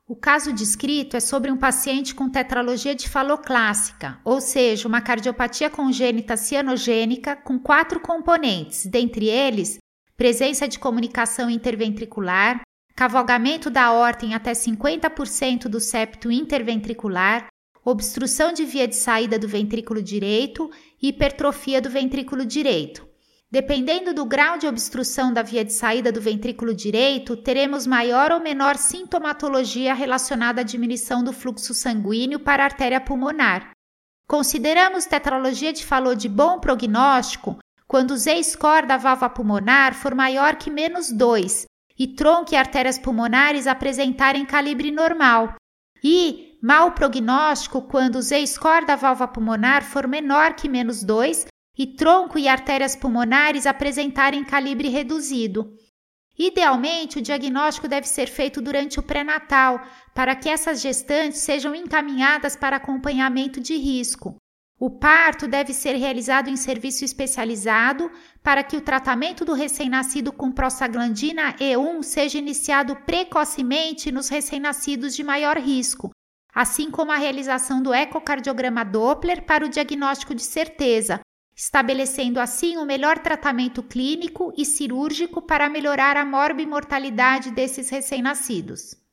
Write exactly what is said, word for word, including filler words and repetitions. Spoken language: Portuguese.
O caso descrito é sobre um paciente com tetralogia de Fallot clássica, ou seja, uma cardiopatia congênita cianogênica com quatro componentes, dentre eles, presença de comunicação interventricular, cavalgamento da aorta em até cinquenta por cento do septo interventricular, obstrução de via de saída do ventrículo direito e hipertrofia do ventrículo direito. Dependendo do grau de obstrução da via de saída do ventrículo direito, teremos maior ou menor sintomatologia relacionada à diminuição do fluxo sanguíneo para a artéria pulmonar. Consideramos tetralogia de Fallot de bom prognóstico quando o Z-score da válvula pulmonar for maior que menos dois e tronco e artérias pulmonares apresentarem calibre normal, e mau prognóstico quando o Z-score da válvula pulmonar for menor que menos dois e tronco e artérias pulmonares apresentarem calibre reduzido. Idealmente, o diagnóstico deve ser feito durante o pré-natal, para que essas gestantes sejam encaminhadas para acompanhamento de risco. O parto deve ser realizado em serviço especializado para que o tratamento do recém-nascido com prostaglandina E um seja iniciado precocemente nos recém-nascidos de maior risco, assim como a realização do ecocardiograma Doppler para o diagnóstico de certeza, estabelecendo assim o melhor tratamento clínico e cirúrgico para melhorar a morbimortalidade desses recém-nascidos.